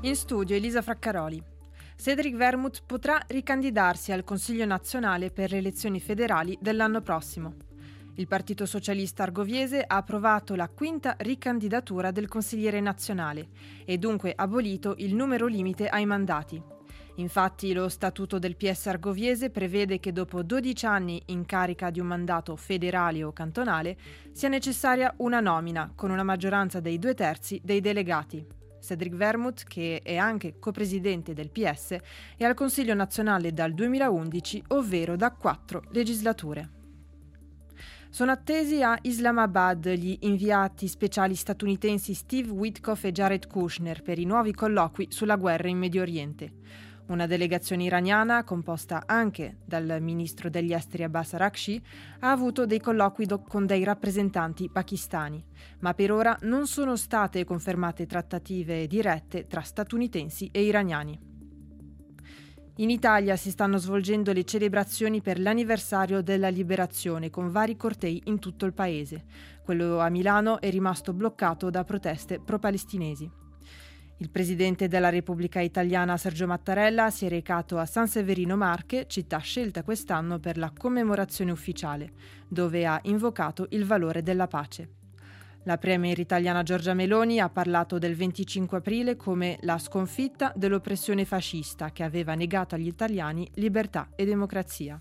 In studio Elisa Fraccaroli. Cédric Vermouth potrà ricandidarsi al Consiglio nazionale per le elezioni federali dell'anno prossimo. Il Partito Socialista Argoviese ha approvato la quinta ricandidatura del consigliere nazionale e dunque abolito il numero limite ai mandati. Infatti lo statuto del PS Argoviese prevede che dopo 12 anni in carica di un mandato federale o cantonale sia necessaria una nomina con una maggioranza dei 2/3 dei delegati. Cédric Vermouth, che è anche copresidente del PS, è al Consiglio nazionale dal 2011, ovvero da 4 legislature. Sono attesi a Islamabad gli inviati speciali statunitensi Steve Witkoff e Jared Kushner per i nuovi colloqui sulla guerra in Medio Oriente. Una delegazione iraniana, composta anche dal ministro degli esteri Abbas Araghchi, ha avuto dei colloqui con dei rappresentanti pakistani, ma per ora non sono state confermate trattative dirette tra statunitensi e iraniani. In Italia si stanno svolgendo le celebrazioni per l'anniversario della liberazione con vari cortei in tutto il paese. Quello a Milano è rimasto bloccato da proteste pro-palestinesi. Il presidente della Repubblica Italiana Sergio Mattarella si è recato a San Severino Marche, città scelta quest'anno per la commemorazione ufficiale, dove ha invocato il valore della pace. La premier italiana Giorgia Meloni ha parlato del 25 aprile come la sconfitta dell'oppressione fascista che aveva negato agli italiani libertà e democrazia.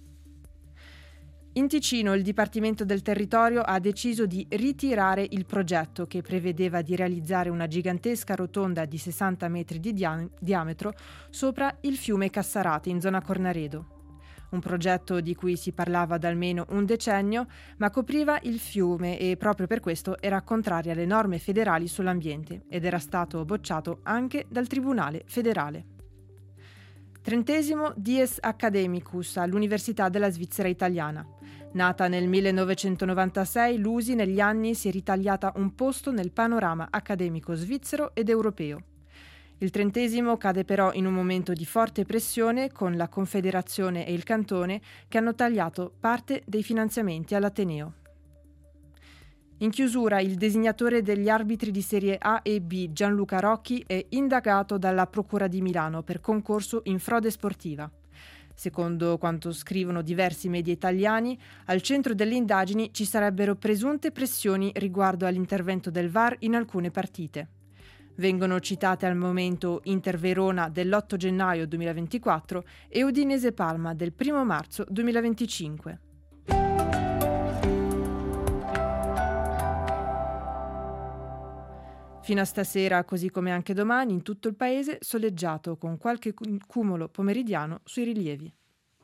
In Ticino il Dipartimento del Territorio ha deciso di ritirare il progetto che prevedeva di realizzare una gigantesca rotonda di 60 metri di diametro sopra il fiume Cassarate in zona Cornaredo. Un progetto di cui si parlava da almeno un decennio, ma copriva il fiume e proprio per questo era contraria alle norme federali sull'ambiente ed era stato bocciato anche dal Tribunale federale. 30° Dies Academicus all'Università della Svizzera Italiana. Nata nel 1996, l'USI negli anni si è ritagliata un posto nel panorama accademico svizzero ed europeo. Il 30° cade però in un momento di forte pressione con la Confederazione e il Cantone che hanno tagliato parte dei finanziamenti all'Ateneo. In chiusura, il designatore degli arbitri di Serie A e B, Gianluca Rocchi, è indagato dalla Procura di Milano per concorso in frode sportiva. Secondo quanto scrivono diversi media italiani, al centro delle indagini ci sarebbero presunte pressioni riguardo all'intervento del VAR in alcune partite. Vengono citate al momento Inter Verona dell'8 gennaio 2024 e Udinese Palma del 1 marzo 2025. Fino a stasera, così come anche domani, in tutto il paese soleggiato con qualche cumulo pomeridiano sui rilievi.